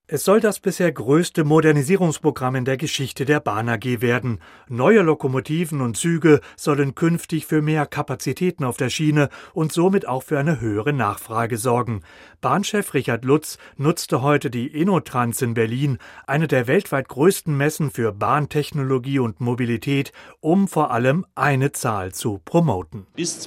Es soll das bisher größte Modernisierungsprogramm in der Geschichte der Bahn AG werden. Neue Lokomotiven und Züge sollen künftig für mehr Kapazitäten auf der Schiene und somit auch für eine höhere Nachfrage sorgen. Bahnchef Richard Lutz nutzte heute die InnoTrans in Berlin, eine der weltweit größten Messen für Bahntechnologie und Mobilität, um vor allem eine Zahl zu promoten. Bis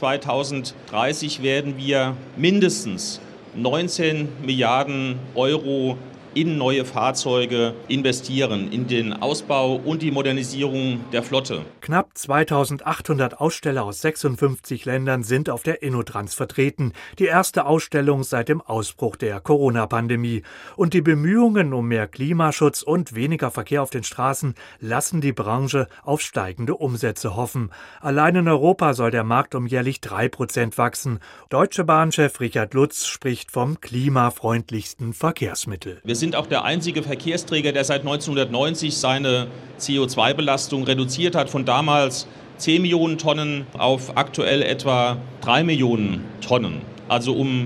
2030 werden wir mindestens 19 Milliarden Euro in neue Fahrzeuge investieren, in den Ausbau und die Modernisierung der Flotte. Knapp 2800 Aussteller aus 56 Ländern sind auf der InnoTrans vertreten, die erste Ausstellung seit dem Ausbruch der Corona-Pandemie. Und die Bemühungen um mehr Klimaschutz und weniger Verkehr auf den Straßen lassen die Branche auf steigende Umsätze hoffen. Allein in Europa soll der Markt um jährlich 3% wachsen. Deutsche Bahnchef Richard Lutz spricht vom klimafreundlichsten Verkehrsmittel. Wir sind auch der einzige Verkehrsträger, der seit 1990 seine CO2-Belastung reduziert hat, von damals 10 Millionen Tonnen auf aktuell etwa 3 Millionen Tonnen, also um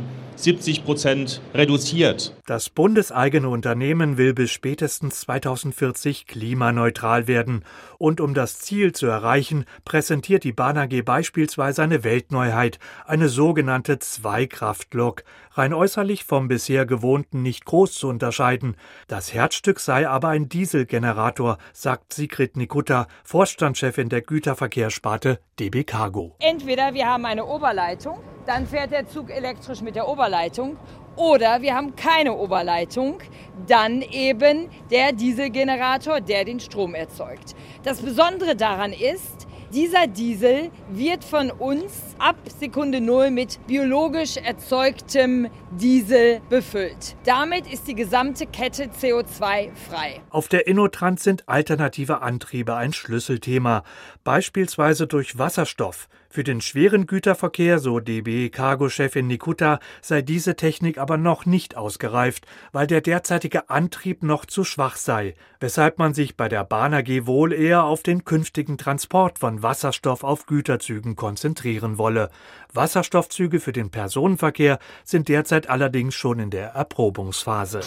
70% reduziert. Das bundeseigene Unternehmen will bis spätestens 2040 klimaneutral werden. Und um das Ziel zu erreichen, präsentiert die Bahn AG beispielsweise eine Weltneuheit, eine sogenannte Zweikraftlok. Rein äußerlich vom bisher gewohnten nicht groß zu unterscheiden. Das Herzstück sei aber ein Dieselgenerator, sagt Sigrid Nikutta, Vorstandschefin der Güterverkehrssparte DB Cargo. Entweder wir haben eine Oberleitung, dann fährt der Zug elektrisch mit der Oberleitung, oder wir haben keine Oberleitung, dann eben der Dieselgenerator, der den Strom erzeugt. Das Besondere daran ist, dieser Diesel wird von uns ab Sekunde 0 mit biologisch erzeugtem Diesel befüllt. Damit ist die gesamte Kette CO2-frei. Auf der InnoTrans sind alternative Antriebe ein Schlüsselthema, beispielsweise durch Wasserstoff. Für den schweren Güterverkehr, so DB-Cargo-Chefin Nikutta, sei diese Technik aber noch nicht ausgereift, weil der derzeitige Antrieb noch zu schwach sei, weshalb man sich bei der Bahn AG wohl eher auf den künftigen Transport von Wasserstoff auf Güterzügen konzentrieren wolle. Wasserstoffzüge für den Personenverkehr sind derzeit allerdings schon in der Erprobungsphase.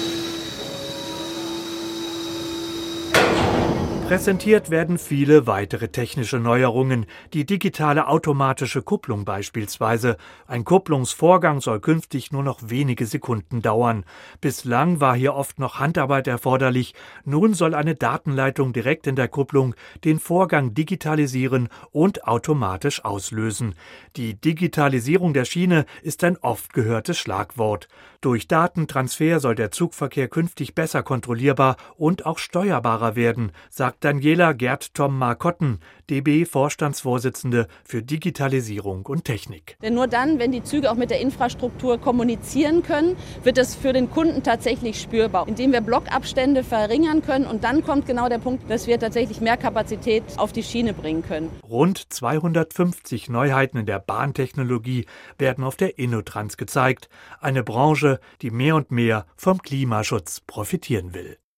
Präsentiert werden viele weitere technische Neuerungen, die digitale automatische Kupplung beispielsweise. Ein Kupplungsvorgang soll künftig nur noch wenige Sekunden dauern. Bislang war hier oft noch Handarbeit erforderlich. Nun soll eine Datenleitung direkt in der Kupplung den Vorgang digitalisieren und automatisch auslösen. Die Digitalisierung der Schiene ist ein oft gehörtes Schlagwort. Durch Datentransfer soll der Zugverkehr künftig besser kontrollierbar und auch steuerbarer werden, sagt Daniela Gerd-Tom-Markotten, DB-Vorstandsvorsitzende für Digitalisierung und Technik. Denn nur dann, wenn die Züge auch mit der Infrastruktur kommunizieren können, wird es für den Kunden tatsächlich spürbar, indem wir Blockabstände verringern können. Und dann kommt genau der Punkt, dass wir tatsächlich mehr Kapazität auf die Schiene bringen können. Rund 250 Neuheiten in der Bahntechnologie werden auf der InnoTrans gezeigt. Eine Branche, die mehr und mehr vom Klimaschutz profitieren will.